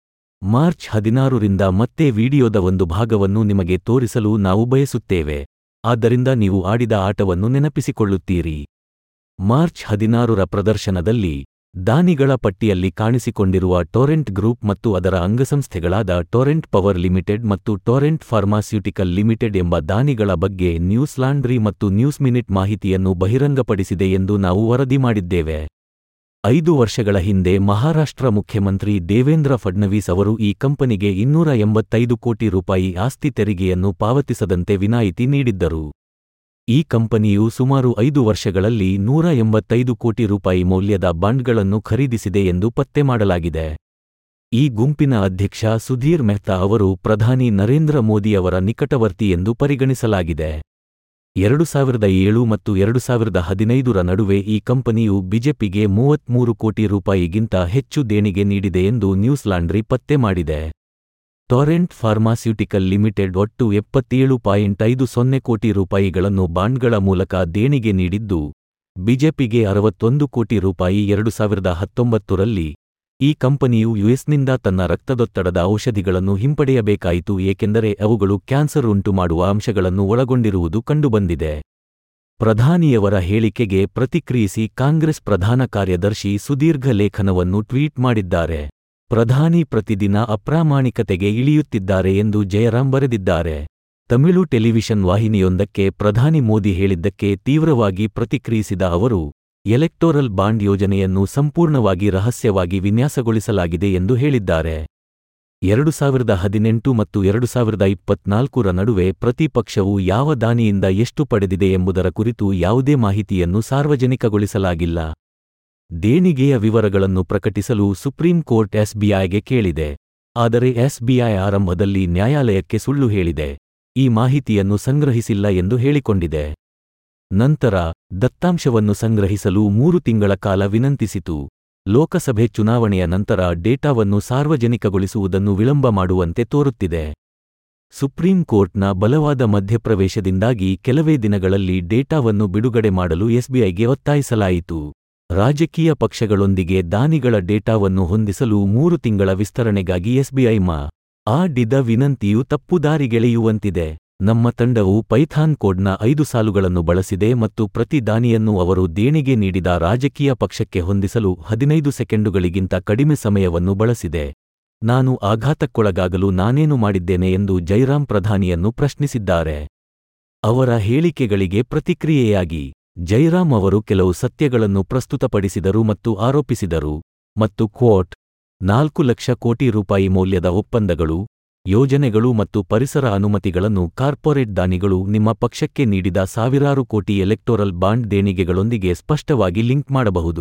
ಮಾರ್ಚ್ ಹದಿನಾರರಿಂದ ಮತ್ತೆ ವಿಡಿಯೋದ ಒಂದು ಭಾಗವನ್ನು ನಿಮಗೆ ತೋರಿಸಲು ನಾವು ಬಯಸುತ್ತೇವೆ. ಆದ್ದರಿಂದ ನೀವು ಆಡಿದ ಆಟವನ್ನು ನೆನಪಿಸಿಕೊಳ್ಳುತ್ತೀರಿ. ಮಾರ್ಚ್ ಹದಿನಾರರ ಪ್ರದರ್ಶನದಲ್ಲಿ ದಾನಿಗಳ ಪಟ್ಟಿಯಲ್ಲಿ ಕಾಣಿಸಿಕೊಂಡಿರುವ ಟೊರೆಂಟ್ ಗ್ರೂಪ್ ಮತ್ತು ಅದರ ಅಂಗಸಂಸ್ಥೆಗಳಾದ ಟೊರೆಂಟ್ ಪವರ್ ಲಿಮಿಟೆಡ್ ಮತ್ತು ಟೊರೆಂಟ್ ಫಾರ್ಮಾಸ್ಯೂಟಿಕಲ್ ಲಿಮಿಟೆಡ್ ಎಂಬ ದಾನಿಗಳ ಬಗ್ಗೆ ನ್ಯೂಸ್ ಲಾಂಡ್ರಿ ಮತ್ತು ನ್ಯೂಸ್ ಮಿನಿಟ್ ಮಾಹಿತಿಯನ್ನು ಬಹಿರಂಗಪಡಿಸಿದೆ ಎಂದು ನಾವು ವರದಿ ಮಾಡಿದ್ದೇವೆ. ಐದು ವರ್ಷಗಳ ಹಿಂದೆ ಮಹಾರಾಷ್ಟ್ರ ಮುಖ್ಯಮಂತ್ರಿ ದೇವೇಂದ್ರ ಫಡ್ನವೀಸ್ ಅವರು ಈ ಕಂಪನಿಗೆ ಇನ್ನೂರ ಎಂಬತ್ತೈದು ಕೋಟಿ ರೂಪಾಯಿ ಆಸ್ತಿ ತೆರಿಗೆಯನ್ನು ಪಾವತಿಸದಂತೆ ವಿನಾಯಿತಿ ನೀಡಿದ್ದರು. ಈ ಕಂಪನಿಯು ಸುಮಾರು ಐದು ವರ್ಷಗಳಲ್ಲಿ ನೂರ ಎಂಬತ್ತೈದು ಕೋಟಿ ರೂಪಾಯಿ ಮೌಲ್ಯದ ಬಾಂಡ್ಗಳನ್ನು ಖರೀದಿಸಿದೆ ಎಂದು ಪತ್ತೆ ಮಾಡಲಾಗಿದೆ. ಈ ಗುಂಪಿನ ಅಧ್ಯಕ್ಷ ಸುಧೀರ್ ಮೆಹ್ತಾ ಅವರು ಪ್ರಧಾನಿ ನರೇಂದ್ರ ಮೋದಿಯವರ ನಿಕಟವರ್ತಿ ಎಂದು ಪರಿಗಣಿಸಲಾಗಿದೆ. ಎರಡು ಸಾವಿರದ ಏಳು ಮತ್ತು ಎರಡು ಸಾವಿರದ ಹದಿನೈದರ ನಡುವೆ ಈ ಕಂಪನಿಯು ಬಿಜೆಪಿಗೆ ಮೂವತ್ಮೂರು ಕೋಟಿ ರೂಪಾಯಿಗಿಂತ ಹೆಚ್ಚು ದೇಣಿಗೆ ನೀಡಿದೆ ಎಂದು ನ್ಯೂಸ್ ಲಾಂಡ್ರಿ ಪತ್ತೆ ಮಾಡಿದೆ. ಟೊರೆಂಟ್ ಫಾರ್ಮಾಸ್ಯೂಟಿಕಲ್ ಲಿಮಿಟೆಡ್ ಒಟ್ಟು ಎಪ್ಪತ್ತೇಳು ಪಾಯಿಂಟ್ ಐದು ಸೊನ್ನೆ ಕೋಟಿ ರೂಪಾಯಿಗಳನ್ನು ಬಾಂಡ್ಗಳ ಮೂಲಕ ದೇಣಿಗೆ ನೀಡಿದ್ದು, ಬಿಜೆಪಿಗೆ ಅರವತ್ತೊಂದು ಕೋಟಿ ರೂಪಾಯಿ ಎರಡು ಸಾವಿರದ ಹತ್ತೊಂಬತ್ತರಲ್ಲಿ. ಈ ಕಂಪನಿಯು ಯುಎಸ್ನಿಂದ ತನ್ನ ರಕ್ತದೊತ್ತಡದ ಔಷಧಿಗಳನ್ನು ಹಿಂಪಡೆಯಬೇಕಾಯಿತು ಏಕೆಂದರೆ ಅವುಗಳು ಕ್ಯಾನ್ಸರ್ ಉಂಟುಮಾಡುವ ಅಂಶಗಳನ್ನು ಒಳಗೊಂಡಿರುವುದು ಕಂಡುಬಂದಿದೆ. ಪ್ರಧಾನಿಯವರ ಹೇಳಿಕೆಗೆ ಪ್ರತಿಕ್ರಿಯಿಸಿ ಕಾಂಗ್ರೆಸ್ ಪ್ರಧಾನ ಕಾರ್ಯದರ್ಶಿ ಸುದೀರ್ಘ ಲೇಖನವನ್ನು ಟ್ವೀಟ್ ಮಾಡಿದ್ದಾರೆ. ಪ್ರಧಾನಿ ಪ್ರತಿದಿನ ಅಪ್ರಾಮಾಣಿಕತೆಗೆ ಇಳಿಯುತ್ತಿದ್ದಾರೆ ಎಂದು ಜಯರಾಂ ಬರೆದಿದ್ದಾರೆ. ತಮಿಳು ಟೆಲಿವಿಷನ್ ವಾಹಿನಿಯೊಂದಕ್ಕೆ ಪ್ರಧಾನಿ ಮೋದಿ ಹೇಳಿದ್ದಕ್ಕೆ ತೀವ್ರವಾಗಿ ಪ್ರತಿಕ್ರಿಯಿಸಿದ ಅವರು, ಎಲೆಕ್ಟೋರಲ್ ಬಾಂಡ್ ಯೋಜನೆಯನ್ನು ಸಂಪೂರ್ಣವಾಗಿ ರಹಸ್ಯವಾಗಿ ವಿನ್ಯಾಸಗೊಳಿಸಲಾಗಿದೆ ಎಂದು ಹೇಳಿದ್ದಾರೆ. ಎರಡು ಸಾವಿರದ ಹದಿನೆಂಟು ಮತ್ತು ಎರಡು ಸಾವಿರದ ಇಪ್ಪತ್ನಾಲ್ಕರ ನಡುವೆ ಪ್ರತಿಪಕ್ಷವು ಯಾವ ದಾನಿಯಿಂದ ಎಷ್ಟು ಪಡೆದಿದೆ ಎಂಬುದರ ಕುರಿತು ಯಾವುದೇ ಮಾಹಿತಿಯನ್ನು ಸಾರ್ವಜನಿಕಗೊಳಿಸಲಾಗಿಲ್ಲ. ದೇಣಿಗೆಯ ವಿವರಗಳನ್ನು ಪ್ರಕಟಿಸಲು ಸುಪ್ರೀಂ ಕೋರ್ಟ್ ಎಸ್ಬಿಐಗೆ ಕೇಳಿದೆ. ಆದರೆ ಎಸ್ಬಿಐ ಆರಂಭದಲ್ಲಿ ನ್ಯಾಯಾಲಯಕ್ಕೆ ಸುಳ್ಳು ಹೇಳಿದೆ, ಈ ಮಾಹಿತಿಯನ್ನು ಸಂಗ್ರಹಿಸಿಲ್ಲ ಎಂದು ಹೇಳಿಕೊಂಡಿದೆ. ನಂತರ ದತ್ತಾಂಶವನ್ನು ಸಂಗ್ರಹಿಸಲು ಮೂರು ತಿಂಗಳ ಕಾಲ ವಿನಂತಿಸಿತು. ಲೋಕಸಭೆ ಚುನಾವಣೆಯ ನಂತರ ಡೇಟಾವನ್ನು ಸಾರ್ವಜನಿಕಗೊಳಿಸುವುದನ್ನು ವಿಳಂಬ ಮಾಡುವಂತೆ ತೋರುತ್ತಿದೆ. ಸುಪ್ರೀಂ ಕೋರ್ಟ್ನ ಬಲವಾದ ಮಧ್ಯಪ್ರವೇಶದಿಂದಾಗಿ ಕೆಲವೇ ದಿನಗಳಲ್ಲಿ ಡೇಟಾವನ್ನು ಬಿಡುಗಡೆ ಮಾಡಲು ಎಸ್ಬಿಐಗೆ ಒತ್ತಾಯಿಸಲಾಯಿತು. ರಾಜಕೀಯ ಪಕ್ಷಗಳೊಂದಿಗೆ ದಾನಿಗಳ ಡೇಟಾವನ್ನು ಹೊಂದಿಸಲು ಮೂರು ತಿಂಗಳ ವಿಸ್ತರಣೆಗಾಗಿ ಎಸ್ಬಿಐ ಮಾ ಆಡಿದ ವಿನಂತಿಯು ತಪ್ಪುದಾರಿಗೆಳೆಯುವಂತಿದೆ. ನಮ್ಮ ತಂಡವು ಪೈಥಾನ್ ಕೋಡ್ನ ಐದು ಸಾಲುಗಳನ್ನು ಬಳಸಿದೆ ಮತ್ತು ಪ್ರತಿ ದಾನಿಯನ್ನು ಅವರು ದೇಣಿಗೆ ನೀಡಿದ ರಾಜಕೀಯ ಪಕ್ಷಕ್ಕೆ ಹೊಂದಿಸಲು ಹದಿನೈದು ಸೆಕೆಂಡುಗಳಿಗಿಂತ ಕಡಿಮೆ ಸಮಯವನ್ನು ಬಳಸಿದೆ. ನಾನು ಆಘಾತಕ್ಕೊಳಗಾಗಲು ನಾನೇನು ಮಾಡಿದ್ದೇನೆ ಎಂದು ಜೈರಾಂ ಪ್ರಧಾನಿಯನ್ನು ಪ್ರಶ್ನಿಸಿದ್ದಾರೆ. ಅವರ ಹೇಳಿಕೆಗಳಿಗೆ ಪ್ರತಿಕ್ರಿಯೆಯಾಗಿ ಜೈರಾಂ ಅವರು ಕೆಲವು ಸತ್ಯಗಳನ್ನು ಪ್ರಸ್ತುತಪಡಿಸಿದರು ಮತ್ತು ಆರೋಪಿಸಿದರು ಮತ್ತು ಕ್ವೋಟ್ ನಾಲ್ಕು ಲಕ್ಷ ಕೋಟಿ ರೂಪಾಯಿ ಮೌಲ್ಯದ ಒಪ್ಪಂದಗಳು, ಯೋಜನೆಗಳು ಮತ್ತು ಪರಿಸರ ಅನುಮತಿಗಳನ್ನು ಕಾರ್ಪೊರೇಟ್ ದಾನಿಗಳು ನಿಮ್ಮ ಪಕ್ಷಕ್ಕೆ ನೀಡಿದ ಸಾವಿರಾರು ಕೋಟಿ ಎಲೆಕ್ಟೋರಲ್ ಬಾಂಡ್ ದೇಣಿಗೆಗಳೊಂದಿಗೆ ಸ್ಪಷ್ಟವಾಗಿ ಲಿಂಕ್ ಮಾಡಬಹುದು.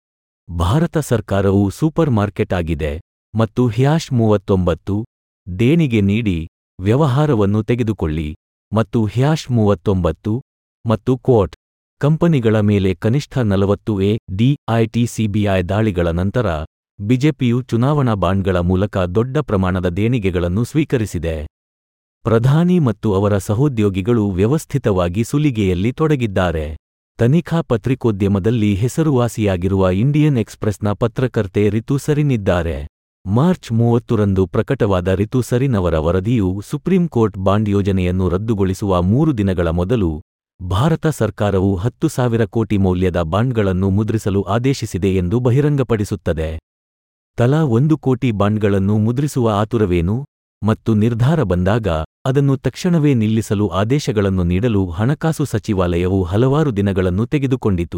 ಭಾರತ ಸರ್ಕಾರವು ಸೂಪರ್ ಮಾರ್ಕೆಟ್ ಆಗಿದೆ ಮತ್ತು ಹ್ಯಾಶ್ ಮೂವತ್ತೊಂಬತ್ತು ದೇಣಿಗೆ ನೀಡಿ ವ್ಯವಹಾರವನ್ನು ತೆಗೆದುಕೊಳ್ಳಿ ಮತ್ತು ಹ್ಯಾಶ್ ಮೂವತ್ತೊಂಬತ್ತು ಮತ್ತು ಕ್ವೋಟ್ ಕಂಪನಿಗಳ ಮೇಲೆ ಕನಿಷ್ಠ ನಲವತ್ತು ಎ ಡಿ ಐಟಿ ಸಿಬಿಐ ದಾಳಿಗಳ ನಂತರ ಬಿಜೆಪಿಯು ಚುನಾವಣಾ ಬಾಂಡ್ಗಳ ಮೂಲಕ ದೊಡ್ಡ ಪ್ರಮಾಣದ ದೇಣಿಗೆಗಳನ್ನು ಸ್ವೀಕರಿಸಿದೆ. ಪ್ರಧಾನಿ ಮತ್ತು ಅವರ ಸಹೋದ್ಯೋಗಿಗಳು ವ್ಯವಸ್ಥಿತವಾಗಿ ಸುಲಿಗೆಯಲ್ಲಿ ತೊಡಗಿದ್ದಾರೆ. ತನಿಖಾ ಪತ್ರಿಕೋದ್ಯಮದಲ್ಲಿ ಹೆಸರುವಾಸಿಯಾಗಿರುವ ಇಂಡಿಯನ್ ಎಕ್ಸ್‌ಪ್ರೆಸ್‌ನ ಪತ್ರಕರ್ತೆ ರಿತು ಸರಿನ್ ಮಾರ್ಚ್ ಮೂವತ್ತರಂದು ಪ್ರಕಟವಾದ ರಿತು ಸರಿನ್ ಅವರ ವರದಿಯು ಸುಪ್ರೀಂ ಕೋರ್ಟ್ ಬಾಂಡ್ ಯೋಜನೆಯನ್ನು ರದ್ದುಗೊಳಿಸುವ ಮೂರು ದಿನಗಳ ಮೊದಲು ಭಾರತ ಸರ್ಕಾರವು ಹತ್ತು ಸಾವಿರ ಕೋಟಿ ಮೌಲ್ಯದ ಬಾಂಡ್ಗಳನ್ನು ಮುದ್ರಿಸಲು ಆದೇಶಿಸಿದೆ ಎಂದು ಬಹಿರಂಗಪಡಿಸುತ್ತದೆ. ತಲಾ ಒಂದು ಕೋಟಿ ಬಾಂಡ್ಗಳನ್ನು ಮುದ್ರಿಸುವ ಆತುರವೇನು ಮತ್ತು ನಿರ್ಧಾರ ಬಂದಾಗ ಅದನ್ನು ತಕ್ಷಣವೇ ನಿಲ್ಲಿಸಲು ಆದೇಶಗಳನ್ನು ನೀಡಲು ಹಣಕಾಸು ಸಚಿವಾಲಯವು ಹಲವಾರು ದಿನಗಳನ್ನು ತೆಗೆದುಕೊಂಡಿತು.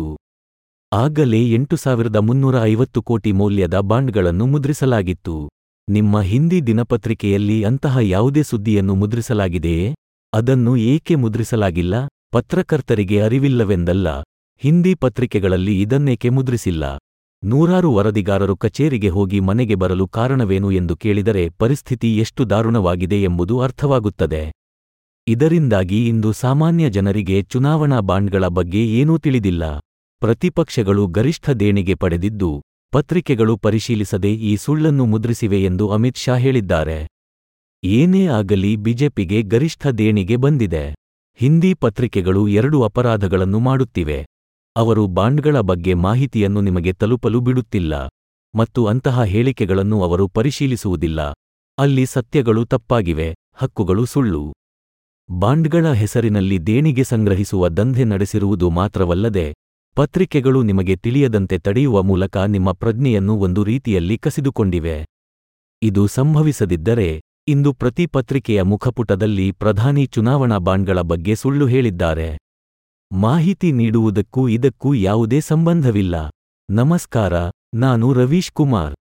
ಆಗಲೇ ಎಂಟು ಸಾವಿರದ ಮುನ್ನೂರ ಐವತ್ತು ಕೋಟಿ ಮೌಲ್ಯದ ಬಾಂಡ್ಗಳನ್ನು ಮುದ್ರಿಸಲಾಗಿತ್ತು. ನಿಮ್ಮ ಹಿಂದಿ ದಿನಪತ್ರಿಕೆಯಲ್ಲಿ ಅಂತಹ ಯಾವುದೇ ಸುದ್ದಿಯನ್ನು ಮುದ್ರಿಸಲಾಗಿದೆಯೇ? ಅದನ್ನು ಏಕೆ ಮುದ್ರಿಸಲಾಗಿಲ್ಲ? ಪತ್ರಕರ್ತರಿಗೆ ಅರಿವಿಲ್ಲವೆಂದಲ್ಲ, ಹಿಂದಿ ಪತ್ರಿಕೆಗಳಲ್ಲಿ ಇದನ್ನೇಕೆ ಮುದ್ರಿಸಿಲ್ಲ? ನೂರಾರು ವರದಿಗಾರರು ಕಚೇರಿಗೆ ಹೋಗಿ ಮನೆಗೆ ಬರಲು ಕಾರಣವೇನು ಎಂದು ಕೇಳಿದರೆ ಪರಿಸ್ಥಿತಿ ಎಷ್ಟು ದಾರುಣವಾಗಿದೆ ಎಂಬುದು ಅರ್ಥವಾಗುತ್ತದೆ. ಇದರಿಂದಾಗಿ ಇಂದು ಸಾಮಾನ್ಯ ಜನರಿಗೆ ಚುನಾವಣಾ ಬಾಂಡ್ಗಳ ಬಗ್ಗೆ ಏನೂ ತಿಳಿದಿಲ್ಲ. ಪ್ರತಿಪಕ್ಷಗಳು ಗರಿಷ್ಠ ದೇಣಿಗೆ ಪಡೆದಿದ್ದು, ಪತ್ರಿಕೆಗಳು ಪರಿಶೀಲಿಸದೆ ಈ ಸುಳ್ಳನ್ನು ಮುದ್ರಿಸಿವೆ ಎಂದು ಅಮಿತ್ ಶಾ ಹೇಳಿದ್ದಾರೆ. ಏನೇ ಆಗಲಿ ಬಿಜೆಪಿಗೆ ಗರಿಷ್ಠ ದೇಣಿಗೆ ಬಂದಿದೆ. ಹಿಂದಿ ಪತ್ರಿಕೆಗಳು ಎರಡು ಅಪರಾಧಗಳನ್ನು ಮಾಡುತ್ತಿವೆ. ಅವರು ಬಾಂಡ್ಗಳ ಬಗ್ಗೆ ಮಾಹಿತಿಯನ್ನು ನಿಮಗೆ ತಲುಪಲು ಬಿಡುತ್ತಿಲ್ಲ, ಮತ್ತು ಅಂತಹ ಹೇಳಿಕೆಗಳನ್ನು ಅವರು ಪರಿಶೀಲಿಸುವುದಿಲ್ಲ. ಅಲ್ಲಿ ಸತ್ಯಗಳು ತಪ್ಪಾಗಿವೆ, ಹಕ್ಕುಗಳು ಸುಳ್ಳು. ಬಾಂಡ್ಗಳ ಹೆಸರಿನಲ್ಲಿ ದೇಣಿಗೆ ಸಂಗ್ರಹಿಸುವ ದಂಧೆ ನಡೆಸಿರುವುದು ಮಾತ್ರವಲ್ಲದೆ, ಪತ್ರಿಕೆಗಳು ನಿಮಗೆ ತಿಳಿಯದಂತೆ ತಡೆಯುವ ಮೂಲಕ ನಿಮ್ಮ ಪ್ರಜ್ಞೆಯನ್ನು ಒಂದು ರೀತಿಯಲ್ಲಿ ಕಸಿದುಕೊಂಡಿವೆ. ಇದು ಸಂಭವಿಸದಿದ್ದರೆ, ಇಂದು ಪ್ರತಿ ಪತ್ರಿಕೆಯ ಮುಖಪುಟದಲ್ಲಿ ಪ್ರಧಾನಿ ಚುನಾವಣಾ ಬಾಂಡ್ಗಳ ಬಗ್ಗೆ ಸುಳ್ಳು ಹೇಳಿದ್ದಾರೆ. ಮಾಹಿತಿ ನೀಡುವುದಕ್ಕೂ ಇದಕ್ಕೂ ಯಾವುದೇ ಸಂಬಂಧವಿಲ್ಲ. ನಮಸ್ಕಾರ, ನಾನು ರವೀಶ್ ಕುಮಾರ್.